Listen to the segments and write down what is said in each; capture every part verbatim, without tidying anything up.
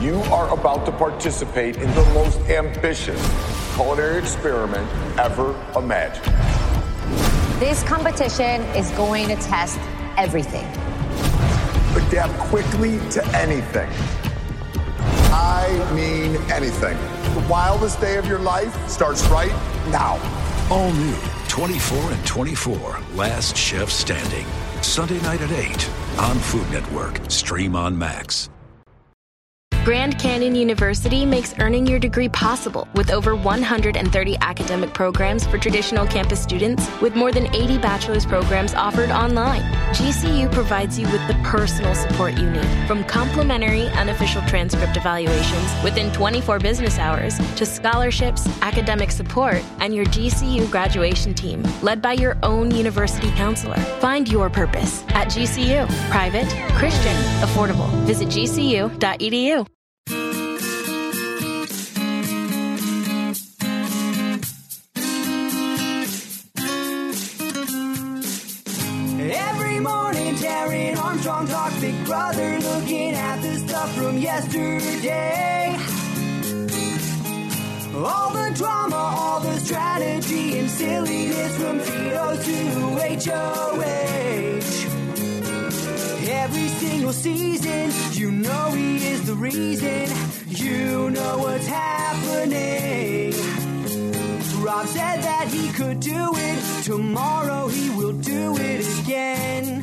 You are about to participate in the most ambitious culinary experiment ever imagined. This competition is going to test everything. Adapt quickly to anything. I mean anything. The wildest day of your life starts right now. All new twenty-four and twenty-four, Last Chef Standing. Sunday night at eight on Food Network. Stream on Max. Grand Canyon University makes earning your degree possible with over one hundred thirty academic programs for traditional campus students, with more than eighty bachelor's programs offered online. G C U provides you with the personal support you need, from complimentary unofficial transcript evaluations within twenty-four business hours to scholarships, academic support, and your G C U graduation team, led by your own university counselor. Find your purpose at G C U. Private, Christian, affordable. Visit G C U dot E D U. Every morning, Darren Armstrong talks Big Brother, looking at the stuff from yesterday. All the drama, all the strategy and silliness from Tito to H O H. Every single season, you know he is the reason. You know what's happening. Rob said that he could do it. Tomorrow he will do it again.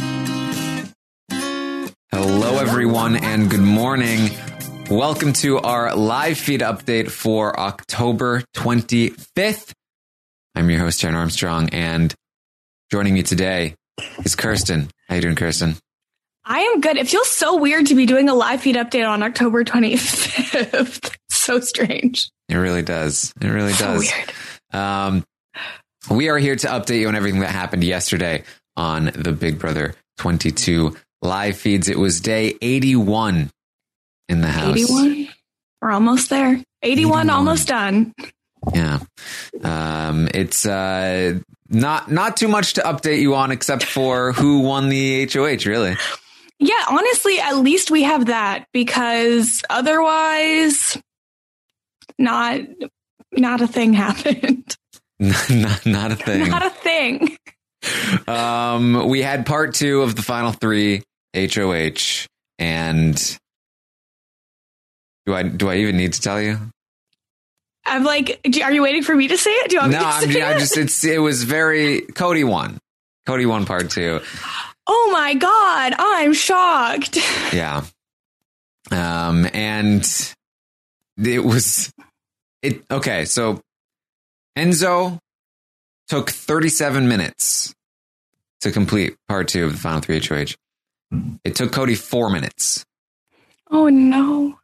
Hello, everyone, and good morning. Welcome to our live feed update for October twenty-fifth. I'm your host, Darren Armstrong, and joining me today is Kirsten. How you doing, Kirsten? I am good. It feels so weird to be doing a live feed update on October twenty-fifth. So strange. It really does. It really so does. Weird. Um, we are here to update you on everything that happened yesterday on the Big Brother twenty-two live feeds. It was day eighty-one in the house. eighty-one? We're almost there. eighty-one, eighty-one. Almost done. Yeah. Um, it's uh, not not too much to update you on, except for who won the H O H, really. Yeah, honestly, at least we have that, because otherwise, not not a thing happened. not, not a thing. Not a thing. Um, we had part two of the final three H O H, and do I do I even need to tell you? I'm like, do, are you waiting for me to say it? Do you want no, me to I'm, say I'm it? just. It's it was very Cody won. Cody won part two. Oh my God, I'm shocked. Yeah. Um, and it was it. Okay, so Enzo took thirty-seven minutes to complete part two of the final three H O H. It took Cody four minutes. Oh no.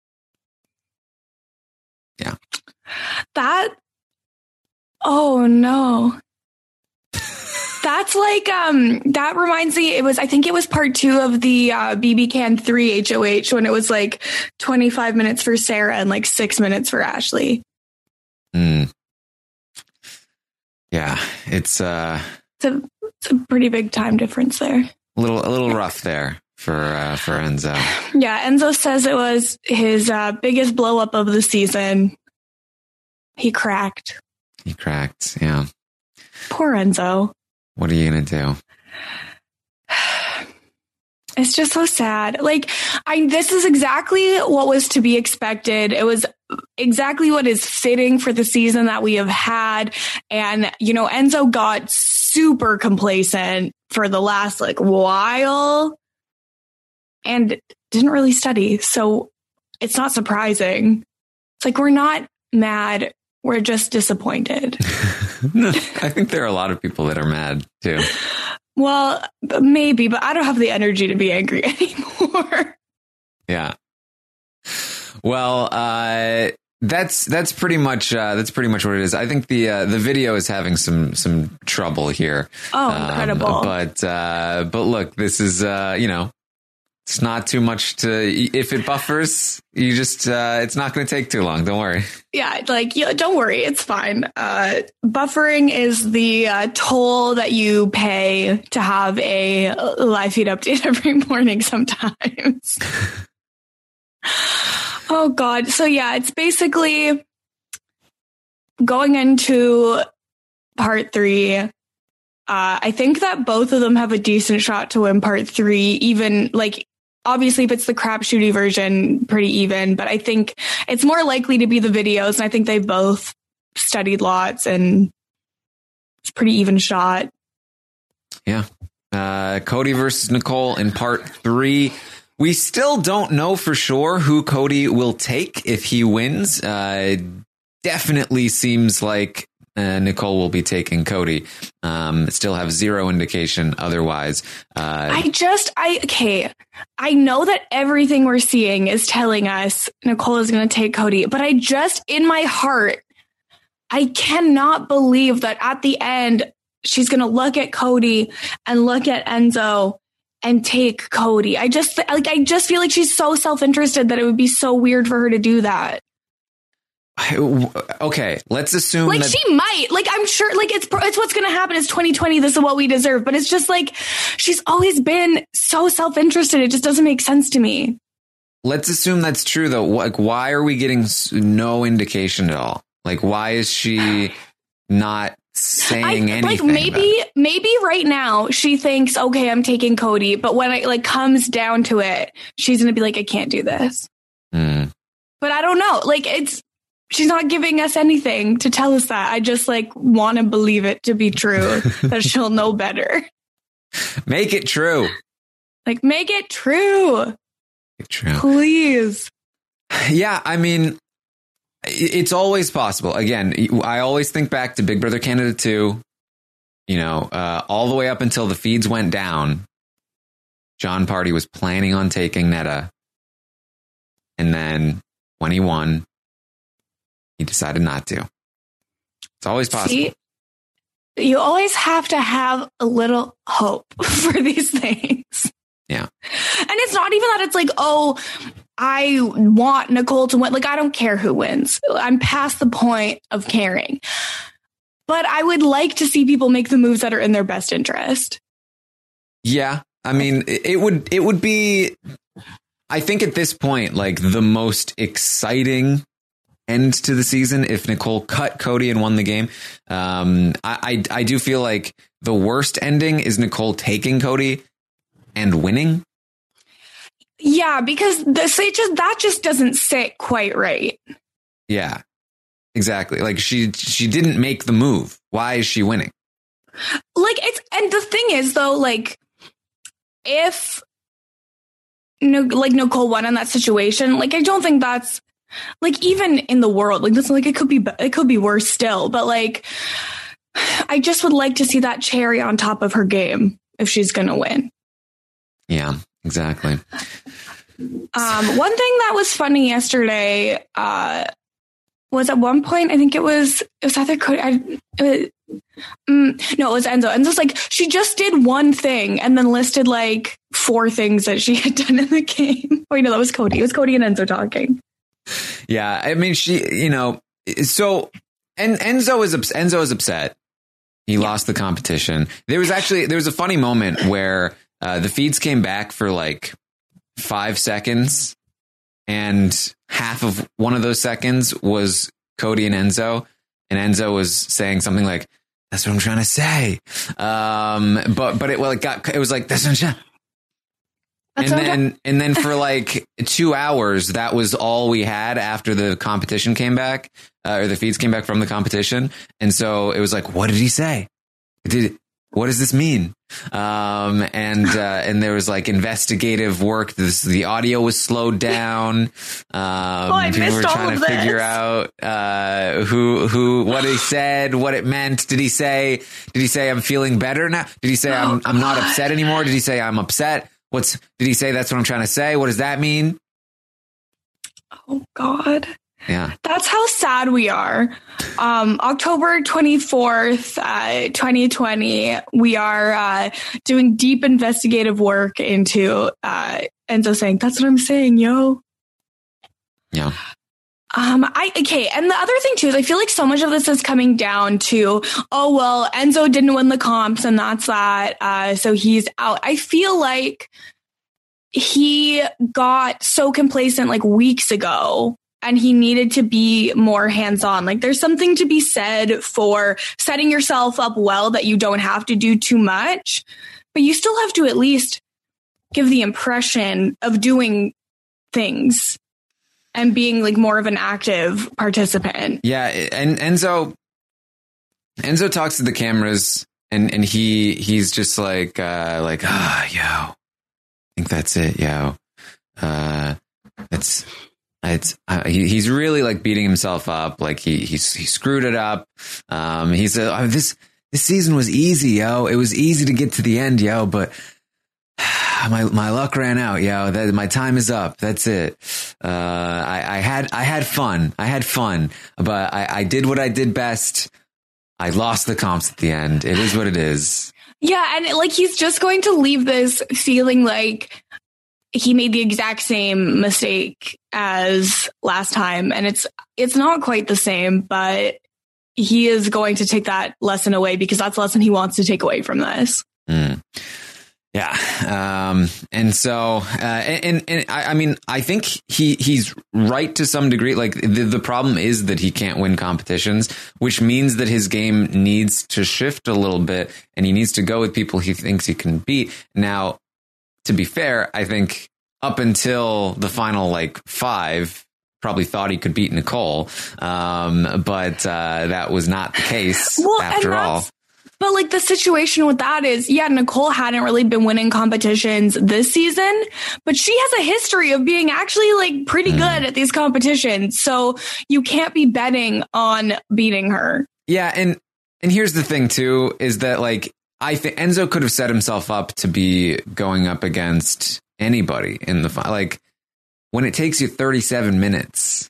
Yeah. That. Oh no. That's like, um, that reminds me, it was, I think it was part two of the uh, B B Can three H O H, when it was like twenty-five minutes for Sarah and like six minutes for Ashley. Mm. Yeah, it's, uh, it's, a, it's a pretty big time difference there. A little, a little rough there for, uh, for Enzo. Yeah, Enzo says it was his uh, biggest blow up of the season. He cracked. He cracked, yeah. Poor Enzo. What are you going to do? It's just so sad. Like, I, this is exactly what was to be expected. It was exactly what is fitting for the season that we have had. And, you know, Enzo got super complacent for the last like while and didn't really study. So it's not surprising. It's like, we're not mad. We're just disappointed. No, I think there are a lot of people that are mad too. Well, maybe, but I don't have the energy to be angry anymore. Yeah. Well, uh, that's that's pretty much uh, that's pretty much what it is. I think the uh, the video is having some some trouble here. Oh, incredible! Um, but uh, but look, this is uh, you know. It's not too much to, if it buffers, you just, uh, it's not going to take too long. Don't worry. Yeah. Like, yeah, don't worry. It's fine. Uh, buffering is the uh, toll that you pay to have a live feed update every morning sometimes. Oh God. So yeah, it's basically going into part three. Uh, I think that both of them have a decent shot to win part three, even like, obviously if it's the crapshooty version, pretty even, but I think it's more likely to be the videos. And I think they both studied lots and it's pretty even shot. Yeah. Uh, Cody versus Nicole in part three. We still don't know for sure who Cody will take if he wins. Uh, definitely seems like uh, Nicole will be taking Cody. Um, still have zero indication otherwise. Uh, I just, I, okay. I know that everything we're seeing is telling us Nicole is going to take Cody, but I just, in my heart, I cannot believe that at the end, she's going to look at Cody and look at Enzo and take Cody. I just, like, I just feel like she's so self-interested that it would be so weird for her to do that. Okay, let's assume like that- she might, like, I'm sure, like, it's it's what's going to happen. It's twenty twenty. This is what we deserve. But it's just like, she's always been so self-interested. It just doesn't make sense to me. Let's assume that's true, though. Like, why are we getting no indication at all? Like, why is she not saying I, anything? Like, maybe, maybe right now she thinks, okay, I'm taking Cody. But when it like comes down to it, she's going to be like, I can't do this. Mm. But I don't know. Like, it's, she's not giving us anything to tell us that. I just like want to believe it to be true, that she'll know better. Make it true. Like, make it true. Make it true. Please. Yeah, I mean, it's always possible. Again, I always think back to Big Brother Canada two, you know, uh, all the way up until the feeds went down. John Party was planning on taking Netta. And then when he won, he decided not to. It's always possible. See, you always have to have a little hope for these things. Yeah. And it's not even that it's like, oh, I want Nicole to win. Like, I don't care who wins. I'm past the point of caring. But I would like to see people make the moves that are in their best interest. Yeah. I mean, it would it would be, I think at this point, like the most exciting end to the season if Nicole cut Cody and won the game. Um, I, I I do feel like the worst ending is Nicole taking Cody and winning. Yeah, because this it just that just doesn't sit quite right. Yeah, exactly. Like she she didn't make the move. Why is she winning? Like it's and the thing is though, like if no, like Nicole won in that situation, like I don't think that's like even in the world, like this, like it could be it could be worse still. But like I just would like to see that cherry on top of her game if she's gonna win. Yeah, exactly. Um, one thing that was funny yesterday uh, was at one point, I think it was, it was either Cody, I, it was, mm, no, it was Enzo. Enzo's like, she just did one thing and then listed like four things that she had done in the game. Oh, no, that was Cody. It was Cody and Enzo talking. Yeah, I mean, she, you know, so, and Enzo is, Enzo is upset. He yeah. lost the competition. There was actually, there was a funny moment where uh, the feeds came back for like five seconds and half of one of those seconds was Cody and Enzo, and Enzo was saying something like, that's what I'm trying to say. Um, but, but it, well, it got, it was like, that's what I'm trying. And then, and then for like two hours, that was all we had after the competition came back, uh, or the feeds came back from the competition. And so it was like, what did he say? Did what does this mean? Um, and, uh, and there was like investigative work. This, the audio was slowed down. Um, oh, I people missed were trying all of to figure this. out, uh, who, who, what he said, what it meant. Did he say, did he say, I'm feeling better now? Did he say, oh, I'm, I'm not God. upset anymore? Did he say, I'm upset? What's, did he say, that's what I'm trying to say? What does that mean? Oh, God. Yeah. That's how sad we are. Um, October twenty-fourth, uh, twenty twenty, we are uh, doing deep investigative work into uh, Enzo saying, that's what I'm saying, yo. Yeah. Um, I, okay. And the other thing too, is I feel like so much of this is coming down to, oh, well, Enzo didn't win the comps and that's that. Uh, so he's out. I feel like he got so complacent like weeks ago and he needed to be more hands-on. Like there's something to be said for setting yourself up well that you don't have to do too much, but you still have to at least give the impression of doing things and being like more of an active participant. Yeah. And Enzo, Enzo talks to the cameras and, and he, he's just like, uh, like, ah, oh, yo, I think that's it. Yo, uh, that's, it's, uh, he, he's really like beating himself up. Like he, he's, he screwed it up. Um, he said, oh, this, this season was easy, yo. It was easy to get to the end, yo, but my, my luck ran out, yo. That my time is up. That's it. Uh, I, I had, I had fun. I had fun, but I, I did what I did best. I lost the comps at the end. It is what it is. Yeah. And like, he's just going to leave this feeling like he made the exact same mistake as last time. And it's, it's not quite the same, but he is going to take that lesson away because that's the lesson he wants to take away from this. Mm. Yeah. Um, and so, uh, and, and I, I mean, I think he, he's right to some degree. Like the, the problem is that he can't win competitions, which means that his game needs to shift a little bit and he needs to go with people he thinks he can beat. Now, to be fair, I think up until the final like five, probably thought he could beat Nicole. Um, but, uh, that was not the case well, after all. But like the situation with that is, yeah, Nicole hadn't really been winning competitions this season, but she has a history of being actually like pretty mm. good at these competitions. So you can't be betting on beating her. Yeah. And, and here's the thing too, is that like, I think Enzo could have set himself up to be going up against anybody in the final. Like when it takes you thirty-seven minutes.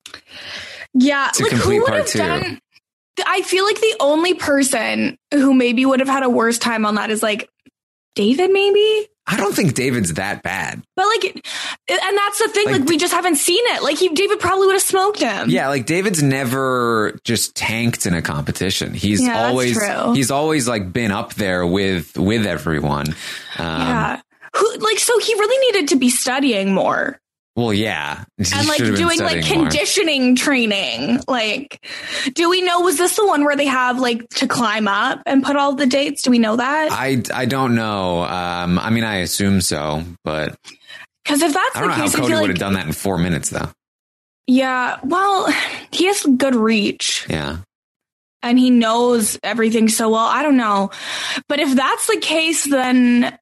Yeah. To like complete who would part have two. done? I feel like the only person who maybe would have had a worse time on that is like David, maybe. I don't think David's that bad. But like, and that's the thing, like, like we just haven't seen it. Like he, David probably would have smoked him. Yeah. Like David's never just tanked in a competition. He's yeah, always, that's true. he's always like been up there with, with everyone. Um, yeah. Who, like, so he really needed to be studying more. Well, yeah. And like doing like conditioning more. training. Like, do we know, was this the one where they have like to climb up and put all the dates? Do we know that? I, I don't know. Um, I mean, I assume so, but. Because if that's I don't the know case, how Cody I feel would like, have done that in four minutes though. Yeah. Well, he has good reach. Yeah. And he knows everything so well. I don't know. But if that's the case, then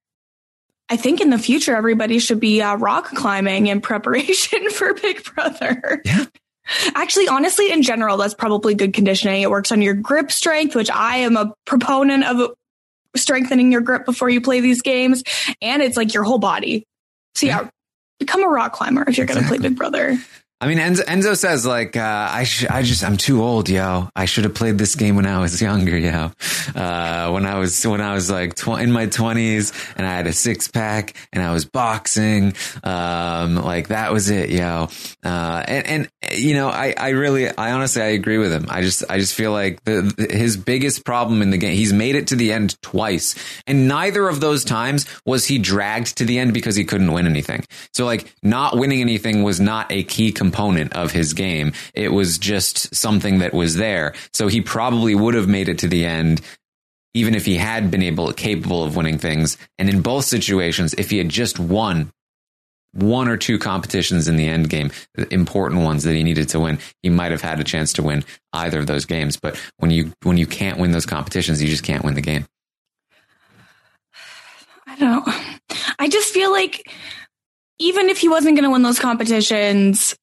I think in the future, everybody should be uh, rock climbing in preparation for Big Brother. Yeah. Actually, honestly, in general, that's probably good conditioning. It works on your grip strength, which I am a proponent of strengthening your grip before you play these games. And it's like your whole body. So yeah, yeah become a rock climber if you're exactly. going to play Big Brother. I mean, Enzo, Enzo says like, uh, I sh- I just, I'm too old, yo. I should have played this game when I was younger, yo. Uh, when I was, when I was like tw- in my twenties and I had a six pack and I was boxing. Um, like that was it, yo. Uh, and, and, you know, I, I really, I honestly, I agree with him. I just, I just feel like the, the, his biggest problem in the game, he's made it to the end twice. And neither of those times was he dragged to the end because he couldn't win anything. So like not winning anything was not a key component component of his game. It was just something that was there. So he probably would have made it to the end even if he had been able, capable of winning things. And in both situations, if he had just won one or two competitions in the end game, the important ones that he needed to win, he might have had a chance to win either of those games. But when you, when you can't win those competitions, you just can't win the game. I don't know. I just feel like even if he wasn't going to win those competitions,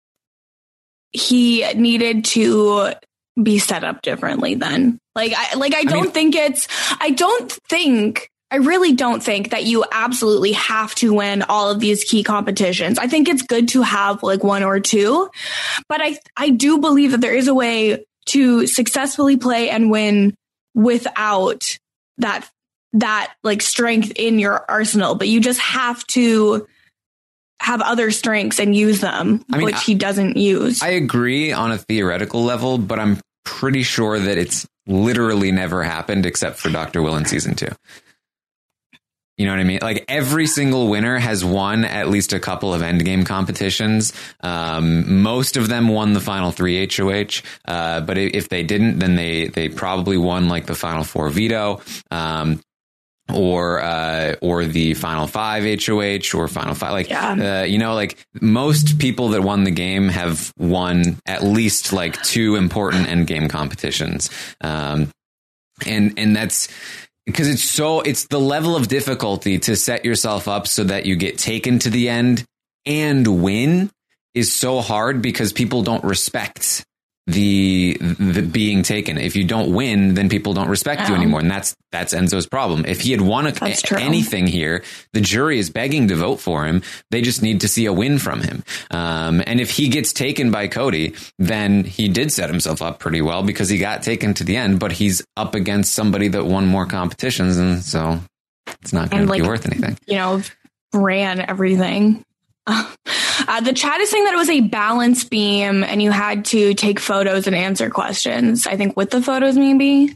he needed to be set up differently then. Like, I, like, I don't I mean, think it's, I don't think, I really don't think that you absolutely have to win all of these key competitions. I think it's good to have like one or two, but I, I do believe that there is a way to successfully play and win without that, that like strength in your arsenal, but you just have to have other strengths and use them, I mean, which he doesn't use. I agree on a theoretical level, but I'm pretty sure that it's literally never happened except for Doctor Will in season two. You know what I mean? Like every single winner has won at least a couple of endgame competitions. Um, most of them won the final three H O H. Uh, but if they didn't, then they, they probably won like the final four veto, um, or, uh, or the final five H O H or final five. Like, yeah. uh, you know, like most people that won the game have won at least like two important endgame competitions. Um, and, and that's, because it's so, it's the level of difficulty to set yourself up so that you get taken to the end and win is so hard because people don't respect the, the being taken. If you don't win, then people don't respect oh. you anymore. And that's, that's Enzo's problem. If he had won a, anything here, the jury is begging to vote for him. They just need to see a win from him. Um, and if he gets taken by Cody, then he did set himself up pretty well because he got taken to the end, but he's up against somebody that won more competitions. And so it's not going to like, be worth anything. You know, ran everything. Uh, the chat is saying that it was a balance beam and you had to take photos and answer questions. I think with the photos, maybe.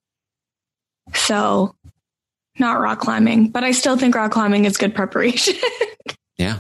So not rock climbing, but I still think rock climbing is good preparation. Yeah.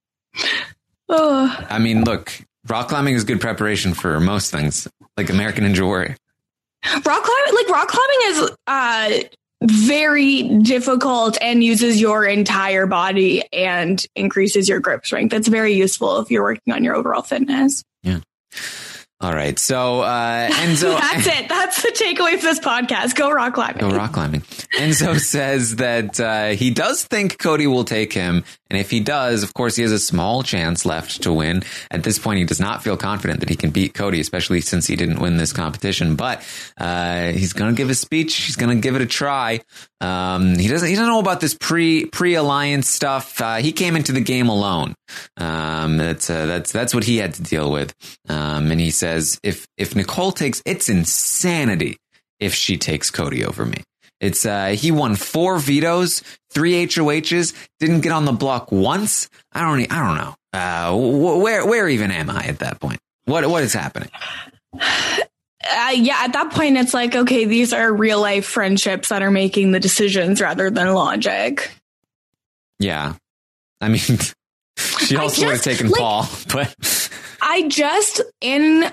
Oh. I mean, look, rock climbing is good preparation for most things, like American Ninja Warrior. Rock climbing, like rock climbing is, uh, very difficult and uses your entire body and increases your grip strength. That's very useful if you're working on your overall fitness. Yeah. All right. So, uh, Enzo. That's it. That's the takeaway for this podcast. Go rock climbing. Go rock climbing. Enzo says that, uh, he does think Cody will take him. And if he does, of course, he has a small chance left to win. At this point, he does not feel confident that he can beat Cody, especially since he didn't win this competition. But uh, he's going to give a speech. He's going to give it a try. Um, he doesn't. He doesn't know about this pre pre alliance stuff. Uh, he came into the game alone. Um, that's uh, that's that's what he had to deal with. Um, and he says, if if Nicole takes, it's insanity if she takes Cody over me. It's uh, he won four vetoes, three H O Hs, didn't get on the block once. I don't, I don't know. Uh, where, where even am I at that point? What, what is happening? Uh, yeah, at that point, it's like, okay, these are real life friendships that are making the decisions rather than logic. Yeah, I mean, she also just, would have taken like, Paul, but I just in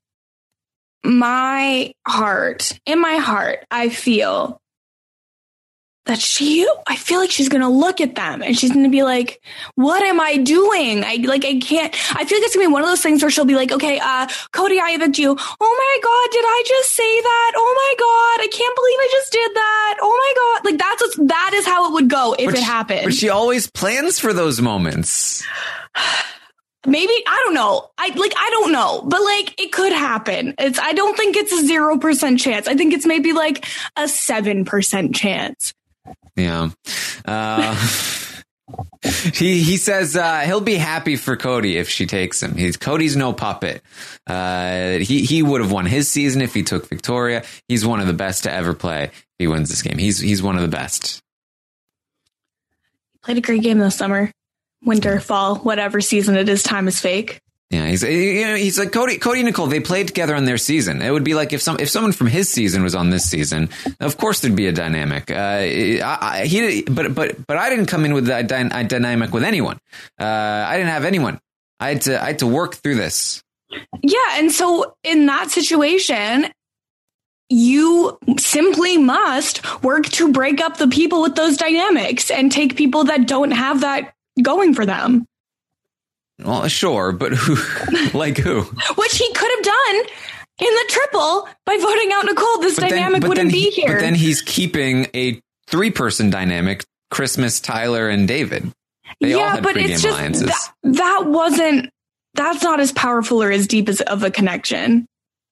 my heart, in my heart, I feel. That she, I feel like she's going to look at them and she's going to be like, what am I doing? I like, I can't, I feel like it's going to be one of those things where she'll be like, okay, uh, Cody, I evict you. Oh my God, did I just say that? Oh my God, I can't believe I just did that. Oh my God. Like that's, what, that is how it would go if but it she, happened. But she always plans for those moments. Maybe, I don't know. I like, I don't know, but like it could happen. It's, I don't think it's a zero percent chance. I think it's maybe like a seven percent chance. Yeah. Uh, he he says uh, he'll be happy for Cody if she takes him. He's Cody's no puppet. Uh, he he would have won his season if he took Victoria. He's one of the best to ever play. If he wins this game. He's he's one of the best. Played a great game this summer, winter, fall, whatever season it is. Time is fake. Yeah, he's you know, he's like Cody Cody and Nicole. They played together on their season. It would be like if some if someone from his season was on this season. Of course, there'd be a dynamic. Uh, I, I, he but but but I didn't come in with a, dy- a dynamic with anyone. Uh, I didn't have anyone. I had to I had to work through this. Yeah, and so in that situation, you simply must work to break up the people with those dynamics and take people that don't have that going for them. Well, sure, but who, like who? Which he could have done in the triple by voting out Nicole. This but dynamic then, wouldn't be he, here. But then he's keeping a three-person dynamic, Christmas, Tyler, and David. They yeah, all had but it's just, alliances. That, that wasn't, that's not as powerful or as deep as of a connection.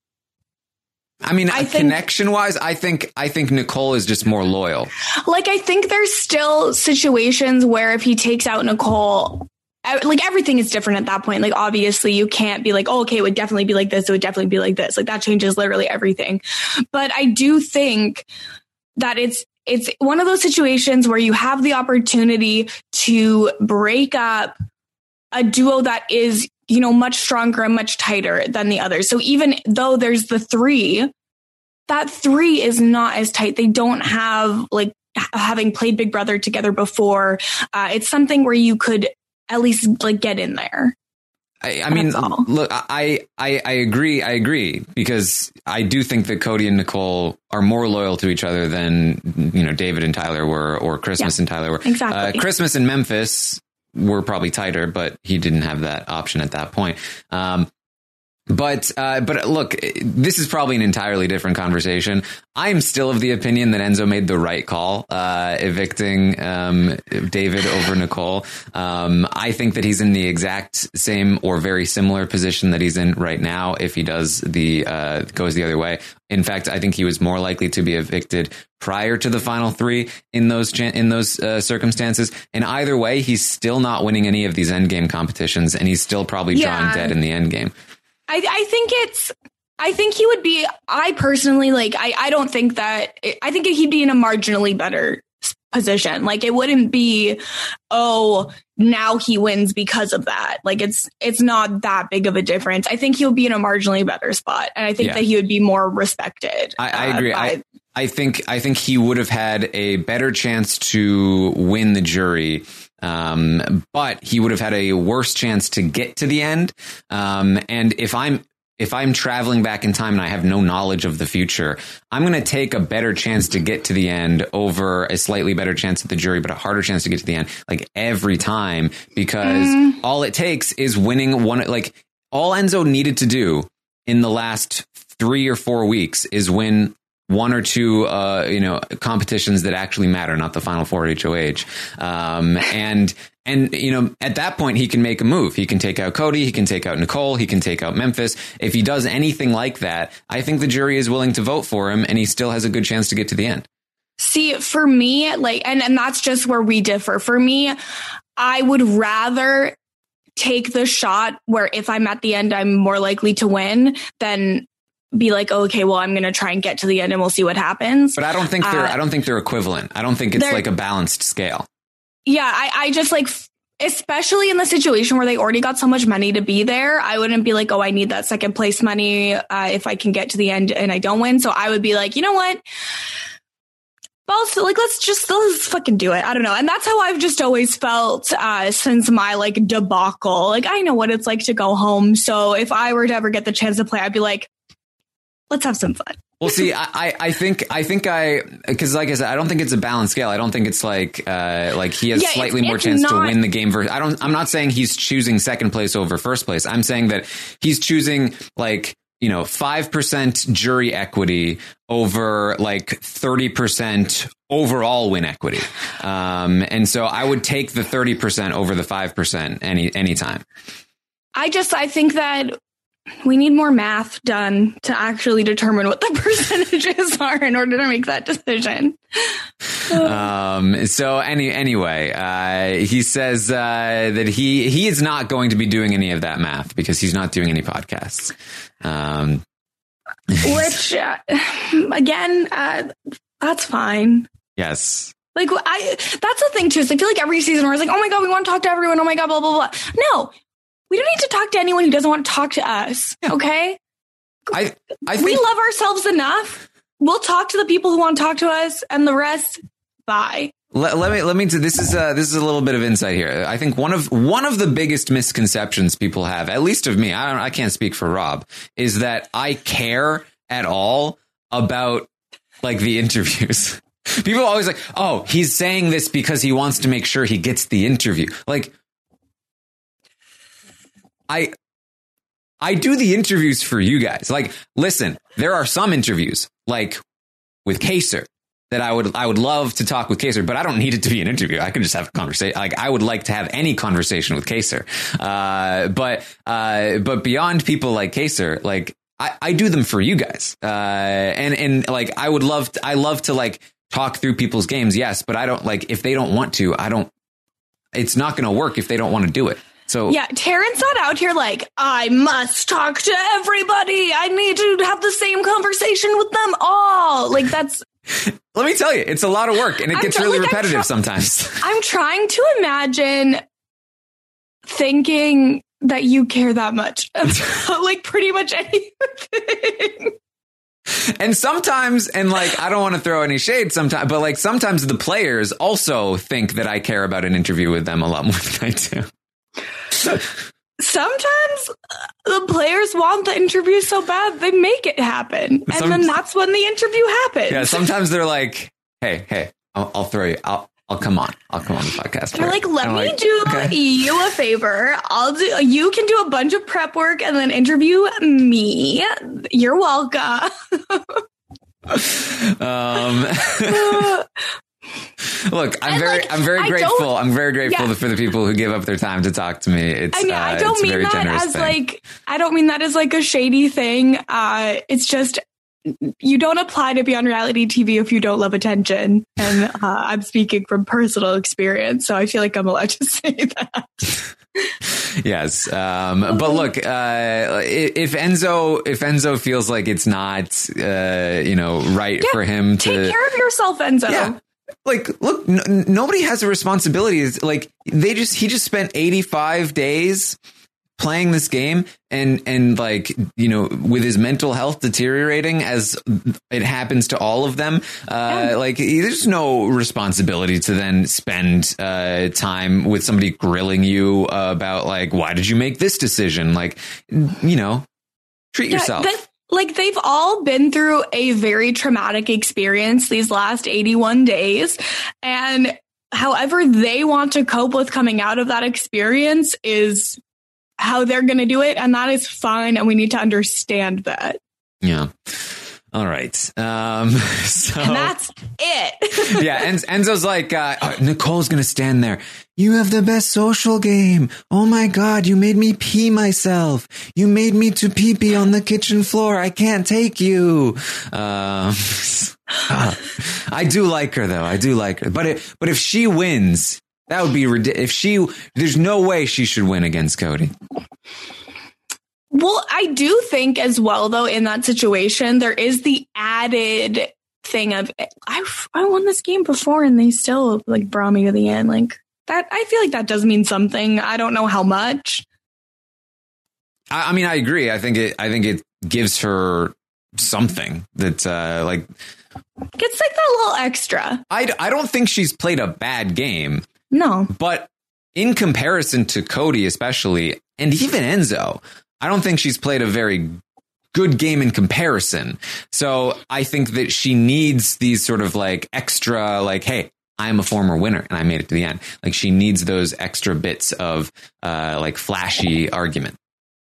I mean, I connection-wise, I think I think Nicole is just more loyal. Like, I think there's still situations where if he takes out Nicole... Like everything is different at that point. Like obviously you can't be like, oh, okay, it would definitely be like this. It would definitely be like this. Like that changes literally everything. But I do think that it's, it's one of those situations where you have the opportunity to break up a duo that is, you know, much stronger and much tighter than the others. So even though there's the three, that three is not as tight. They don't have like having played Big Brother together before. Uh, it's something where you could at least like get in there. I, I mean, look, I, I, I agree. I agree because I do think that Cody and Nicole are more loyal to each other than, you know, David and Tyler were, or Christmas yeah, and Tyler were. Exactly. Uh, Christmas and Memphis were probably tighter, but he didn't have that option at that point. Um, But uh, but look, this is probably an entirely different conversation. I'm still of the opinion that Enzo made the right call, uh, evicting um, David over Nicole. Um, I think that he's in the exact same or very similar position that he's in right now if he does the uh, goes the other way. In fact, I think he was more likely to be evicted prior to the final three in those in those uh, circumstances. And either way, he's still not winning any of these endgame competitions, and he's still probably yeah. drawing dead in the endgame. I, I think it's, I think he would be, I personally, like, I, I don't think that, I think he'd be in a marginally better position. Like, it wouldn't be, oh, now he wins because of that. Like, it's, it's not that big of a difference. I think he'll be in a marginally better spot. And I think yeah. that he would be more respected. I, I uh, agree. by, I, I think, I think he would have had a better chance to win the jury. Um, but he would have had a worse chance to get to the end. Um, and if I'm, if I'm traveling back in time and I have no knowledge of the future, I'm going to take a better chance to get to the end over a slightly better chance at the jury, but a harder chance to get to the end, like every time, because mm. all it takes is winning one. Like all Enzo needed to do in the last three or four weeks is win one or two, uh, you know, competitions that actually matter, not the Final Four H O H. Um, and, and, you know, at that point, he can make a move. He can take out Cody. He can take out Nicole. He can take out Memphis. If he does anything like that, I think the jury is willing to vote for him, and he still has a good chance to get to the end. See, for me, like, and, and that's just where we differ. For me, I would rather take the shot where if I'm at the end, I'm more likely to win than be like, oh, okay, well, I'm going to try and get to the end and we'll see what happens. But I don't think they're, uh, I don't think they're equivalent. I don't think it's like a balanced scale. Yeah. I, I just like, especially in the situation where they already got so much money to be there, I wouldn't be like, oh, I need that second place money uh, if I can get to the end and I don't win. So I would be like, you know what? Also, like, let's just, let's fucking do it. I don't know. And that's how I've just always felt uh, since my like debacle. Like, I know what it's like to go home. So if I were to ever get the chance to play, I'd be like, let's have some fun. Well, see, I, I think I think I because like I said, I don't think it's a balanced scale. I don't think it's like uh, like he has yeah, slightly it's, more it's chance not, to win the game. Versus, I don't. I'm not saying he's choosing second place over first place. I'm saying that he's choosing like, you know, five percent jury equity over like thirty percent overall win equity. Um, and so I would take the thirty percent over the five percent any anytime. I just I think that we need more math done to actually determine what the percentages are in order to make that decision. um, so any, anyway, uh, he says, uh, that he, he is not going to be doing any of that math because he's not doing any podcasts. Um, which, uh, again, uh, that's fine. Yes. Like, I, that's the thing too. Is I feel like every season where it's like, oh my God, we want to talk to everyone. Oh my God, blah, blah, blah. No. We don't need to talk to anyone who doesn't want to talk to us. Yeah. Okay. I, I think- we love ourselves enough. We'll talk to the people who want to talk to us, and the rest, bye. Let, let me let me. This is uh, this is a little bit of insight here. I think one of one of the biggest misconceptions people have, at least of me, I don't, I can't speak for Rob, is that I care at all about like the interviews. People are always like, oh, he's saying this because he wants to make sure he gets the interview. Like, I, I do the interviews for you guys. Like, listen, there are some interviews like with Kaser that I would, I would love to talk with Kaser, but I don't need it to be an interview. I can just have a conversation. Like, I would like to have any conversation with Kaser. Uh, but, uh, but beyond people like Kaser, like I, I do them for you guys. Uh, and, and like, I would love to, I love to like talk through people's games. Yes. But I don't like, if they don't want to, I don't, it's not going to work if they don't want to do it. So yeah, Terrence's not out here like, I must talk to everybody. I need to have the same conversation with them all. Like, that's. Let me tell you, it's a lot of work and it I'm gets tr- really like, repetitive I'm tr- sometimes. I'm trying to imagine thinking that you care that much about like pretty much anything. And sometimes, and like, I don't want to throw any shade sometimes, but like sometimes the players also think that I care about an interview with them a lot more than I do. Sometimes the players want the interview so bad they make it happen. And Some, then that's when the interview happens. Yeah, sometimes they're like, hey, hey, I'll, I'll throw you. I'll, I'll come on. I'll come on the podcast. They're like, let I'm me like, do okay. you a favor. I'll do. You can do a bunch of prep work and then interview me. You're welcome. um, Look, I'm and very, like, I'm very I grateful. I'm very grateful yeah. for the people who give up their time to talk to me. It's, I mean, uh, I don't it's a mean very that generous as thing. like, I don't mean that as like a shady thing. Uh, it's just, you don't apply to be on reality T V if you don't love attention. And uh, I'm speaking from personal experience, so I feel like I'm allowed to say that. Yes. Um, but look, uh, if Enzo, if Enzo feels like it's not, uh, you know, right yeah, for him to take care of yourself, Enzo. Yeah. Like, look, n- nobody has a responsibility. It's like they just, he just spent eighty-five days playing this game and, and like, you know, with his mental health deteriorating as it happens to all of them. Uh, yeah. Like there's no responsibility to then spend, uh, time with somebody grilling you uh, about like, why did you make this decision? Like, you know, treat yeah, yourself. That- Like they've all been through a very traumatic experience these last eighty-one days. And however they want to cope with coming out of that experience is how they're going to do it. And that is fine. And we need to understand that. Yeah. All right. Um, so and that's it. yeah. En- Enzo's like, uh, Nicole's going to stand there. You have the best social game. Oh my God. You made me pee myself. You made me to pee pee on the kitchen floor. I can't take you. Um, uh, I do like her though. I do like her. But it, but if she wins, that would be ridiculous. If she, there's no way she should win against Cody. Well, I do think as well, though, in that situation, there is the added thing of I I won this game before and they still like brought me to the end. Like that, I feel like that does mean something. I don't know how much. I, I mean, I agree. I think it. I think it gives her something that uh, like it's like that little extra. I I don't think she's played a bad game. No, but in comparison to Cody, especially, and even Enzo, I don't think she's played a very good game in comparison. So I think that she needs these sort of like extra, like, hey, I'm a former winner and I made it to the end. Like she needs those extra bits of uh, like flashy argument.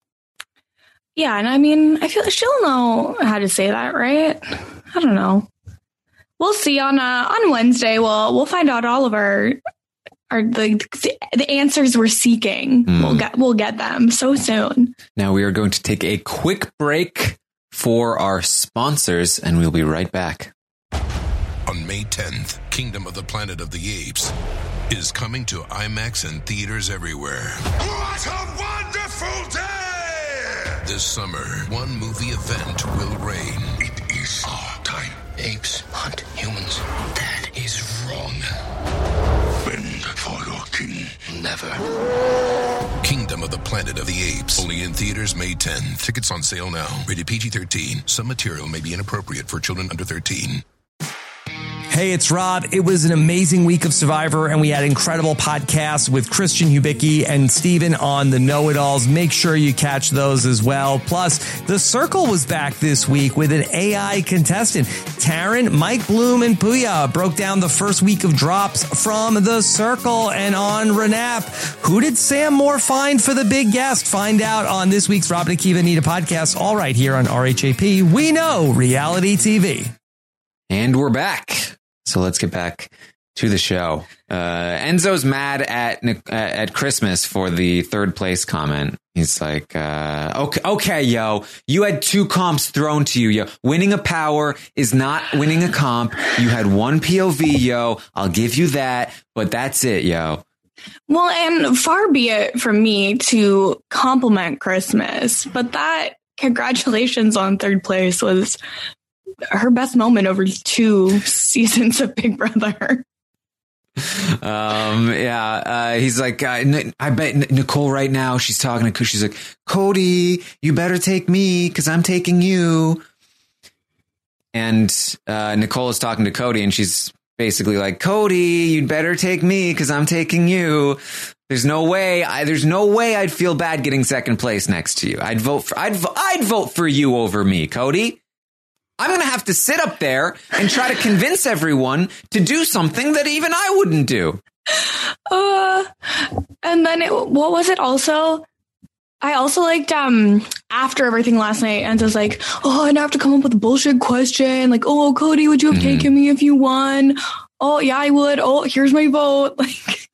Yeah. And I mean, I feel like she'll know how to say that, right? I don't know. We'll see on uh, on Wednesday. We'll we'll find out all of our Are the the answers we're seeking. Mm. We'll get we'll get them so soon. Now we are going to take a quick break for our sponsors, and we'll be right back. On May tenth, Kingdom of the Planet of the Apes is coming to IMAX and theaters everywhere. What a wonderful day! This summer, one movie event will reign. It is our time. Apes hunt humans. That is wrong. Bend for your king. Never. Kingdom of the Planet of the Apes. Only in theaters May tenth. Tickets on sale now. Rated P G thirteen. Some material may be inappropriate for children under thirteen. Hey, it's Rob. It was an amazing week of Survivor, and we had incredible podcasts with Christian Hubicki and Steven on the Know-It-Alls. Make sure you catch those as well. Plus, The Circle was back this week with an A I contestant. Taryn, Mike Bloom, and Puya broke down the first week of drops from The Circle. And on Renap, who did Sam Moore find for the big guest? Find out on this week's Rob and Akiva Anita podcast, all right here on R H A P. We know reality T V. And we're back. So let's get back to the show. Uh, Enzo's mad at uh, at Christmas for the third place comment. He's like, uh, okay, okay, yo, you had two comps thrown to you, yo. Winning a power is not winning a comp. You had one P O V, yo. I'll give you that, but that's it, yo. Well, and far be it from me to compliment Christmas, but that congratulations on third place was her best moment over two seasons of Big Brother. Um, yeah, uh, he's like, uh, I bet Nicole right now, she's talking to, she's like, Cody, you better take me because I'm taking you. and uh, Nicole is talking to Cody, and she's basically like, Cody, you'd better take me because I'm taking you. There's no way. I, there's no way I'd feel bad getting second place next to you. I'd vote for. I'd. I'd vote for you over me, Cody. I'm going to have to sit up there and try to convince everyone to do something that even I wouldn't do. Uh, and then it, what was it also? I also liked um after everything last night, Enzo's like, oh, I'd have to come up with a bullshit question. Like, oh, Cody, would you have mm-hmm. taken me if you won? Oh, yeah, I would. Oh, here's my vote. Like,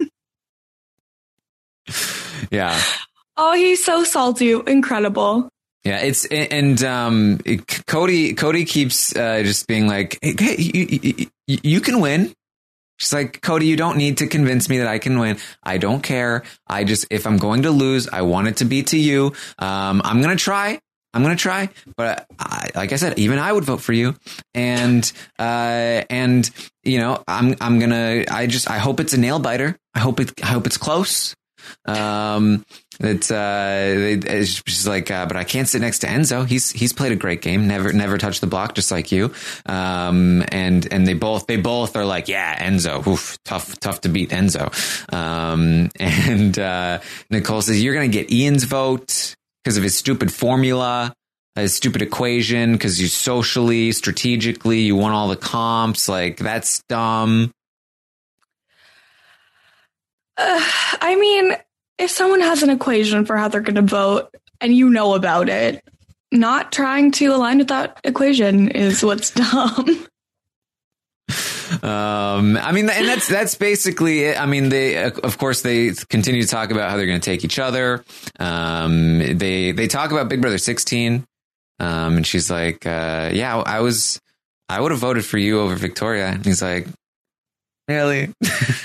yeah. Oh, he's so salty. Incredible. Yeah, it's and um, it, Cody. Cody keeps uh, just being like, "Hey, hey you, you, you can win." She's like, "Cody, you don't need to convince me that I can win. I don't care. I just, if I'm going to lose, I want it to be to you. Um, I'm gonna try. I'm gonna try. But I, like I said, even I would vote for you. And uh, and you know, I'm I'm gonna. I just, I hope it's a nail biter. I hope it. I hope it's close." Um, it's uh, it's just like, uh, but I can't sit next to Enzo. He's he's played a great game. Never never touched the block, just like you. Um, and and they both they both are like, yeah, Enzo, oof, tough tough to beat Enzo. Um, and uh, Nicole says you're gonna get Ian's vote because of his stupid formula, his stupid equation. Because you socially, strategically, you won all the comps. Like that's dumb. Uh, I mean, if someone has an equation for how they're going to vote and you know about it, not trying to align with that equation is what's dumb. Um, I mean, and that's that's basically it. I mean, they of course they continue to talk about how they're going to take each other. Um, they they talk about Big Brother sixteen, um, and she's like, uh, "Yeah, I was, I would have voted for you over Victoria." And he's like, "Really?"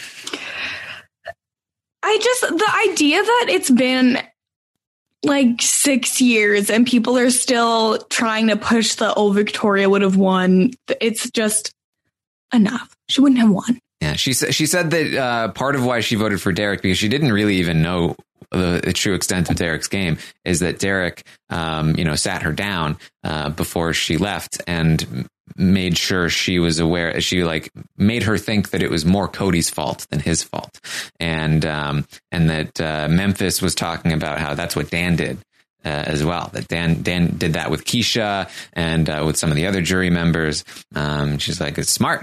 I just, the idea that it's been like six years and people are still trying to push the, oh, Victoria would have won. It's just enough. She wouldn't have won. Yeah, she said she said that uh, part of why she voted for Derek, because she didn't really even know the, the true extent of Derek's game, is that Derek, um, you know, sat her down uh, before she left and made sure she was aware. She like made her think that it was more Cody's fault than his fault, and um, and that uh, Memphis was talking about how that's what Dan did. Uh, as well, that Dan Dan did that with Keisha and uh, with some of the other jury members. Um, she's like, it's smart.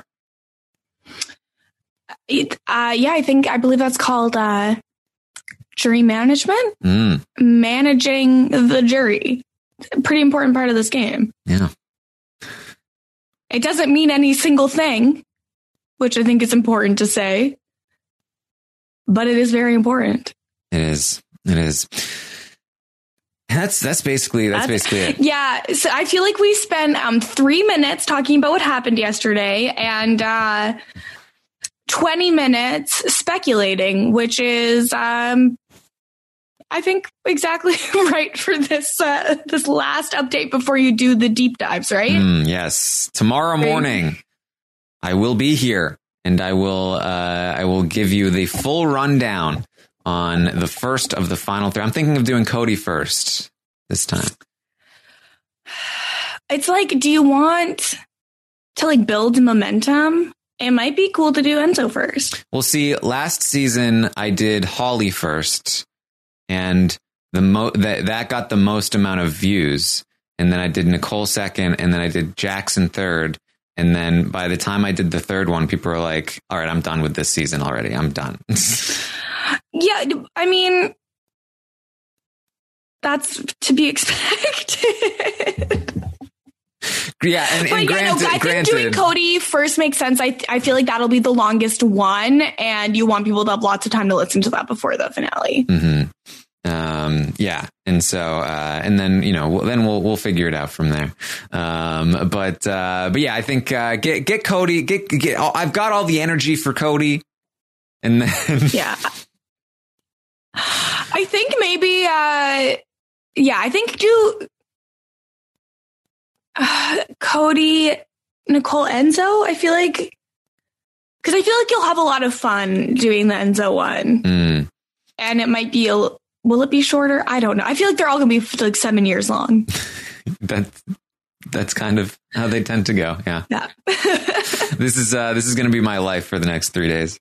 It, uh, yeah, I think I believe that's called uh, jury management. Mm. Managing the jury, a pretty important part of this game. Yeah, it doesn't mean any single thing, which I think is important to say, but it is very important. It is. It is. That's that's basically that's, that's basically it. Yeah, so I feel like we spent um, three minutes talking about what happened yesterday and uh, twenty minutes speculating, which is, um, I think, exactly right for this uh, this last update before you do the deep dives, right? Mm, yes, tomorrow morning I will be here and I will uh, I will give you the full rundown on the first of the final three. I'm thinking of doing Cody first this time. It's like, do you want to like build momentum? It might be cool to do Enzo first. Well, see, last season I did Holly first, and the mo that that got the most amount of views, and then I did Nicole second, and then I did Jackson third. And then by the time I did the third one, people were like, all right, I'm done with this season already. I'm done. Yeah, I mean, that's to be expected. Yeah, and, and but granted, yeah, no, I granted, think doing Cody first makes sense. I I feel like that'll be the longest one, and you want people to have lots of time to listen to that before the finale. Mm-hmm. Um, yeah, and so uh, and then you know then we'll we'll figure it out from there. Um, but uh, but yeah, I think uh, get get Cody. Get get. I've got all the energy for Cody, and then yeah. I think maybe, uh, yeah, I think do uh, Cody, Nicole, Enzo. I feel like, because I feel like you'll have a lot of fun doing the Enzo one. Mm. And it might be, a, will it be shorter? I don't know. I feel like they're all going to be like seven years long. That That's kind of how they tend to go. Yeah. Yeah. This is uh, this is going to be my life for the next three days.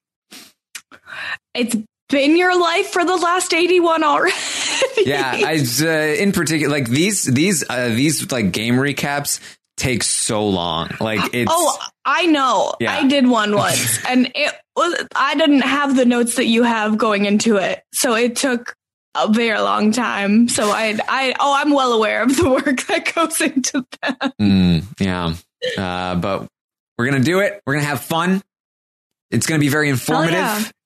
It's been your life for the last eighty-one already. Yeah, I uh, in particular like these these uh, these like game recaps take so long. Like it's oh, I know. Yeah. I did one once, and it was I didn't have the notes that you have going into it, so it took a very long time. So I I oh I'm well aware of the work that goes into that. Mm, yeah, uh, but we're gonna do it. We're gonna have fun. It's gonna be very informative. Oh, yeah.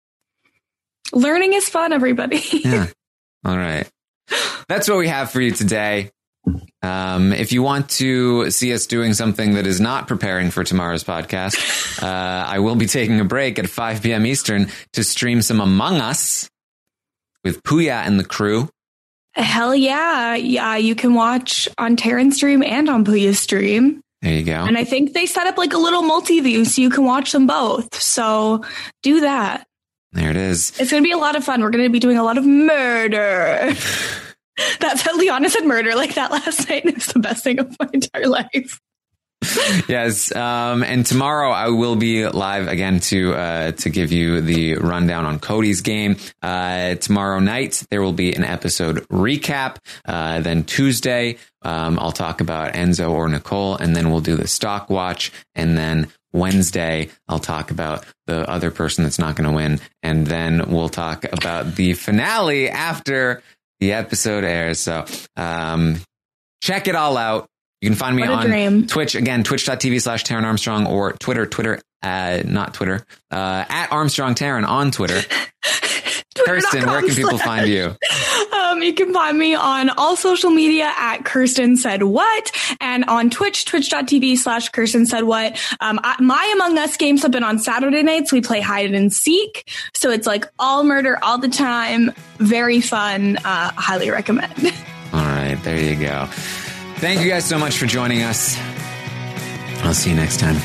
Learning is fun, everybody. Yeah. All right. That's what we have for you today. Um, if you want to see us doing something that is not preparing for tomorrow's podcast, uh, I will be taking a break at five p.m. Eastern to stream some Among Us with Puya and the crew. Hell yeah. Yeah, you can watch on Terran's stream and on Puya's stream. There you go. And I think they set up like a little multi-view so you can watch them both. So do that. There it is. It's going to be a lot of fun. We're going to be doing a lot of murder. That's how Liana said murder like that last night. It was the best thing of my entire life. Yes. Um, and tomorrow I will be live again to uh, to give you the rundown on Cody's game. Uh, tomorrow night, there will be an episode recap. Uh, then Tuesday, um, I'll talk about Enzo or Nicole, and then we'll do the stock watch. And then Wednesday, I'll talk about the other person that's not going to win. And then we'll talk about the finale after the episode airs. So um, check it all out. You can find me What a on dream. Twitch, again, twitch.tv slash Taran Armstrong, or Twitter, Twitter, uh, not Twitter, uh, at Armstrong Taran on Twitter. Kirsten, where can people find you? Um, you can find me on all social media at Kirsten Said What, and on Twitch, twitch.tv slash Kirsten Said What. Um, I, my Among Us games have been on Saturday nights. We play hide and seek. So it's like all murder all the time. Very fun. Uh, highly recommend. All right, there you go. Thank you guys so much for joining us. I'll see you next time.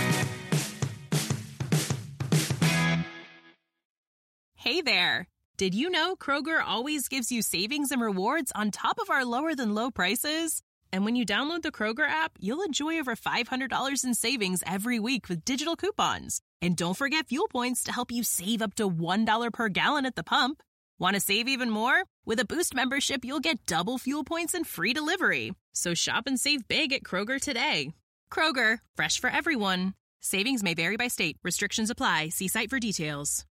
Hey there. Did you know Kroger always gives you savings and rewards on top of our lower than low prices? And when you download the Kroger app, you'll enjoy over five hundred dollars in savings every week with digital coupons. And don't forget fuel points to help you save up to one dollar per gallon at the pump. Want to save even more? With a Boost membership, you'll get double fuel points and free delivery. So shop and save big at Kroger today. Kroger, fresh for everyone. Savings may vary by state. Restrictions apply. See site for details.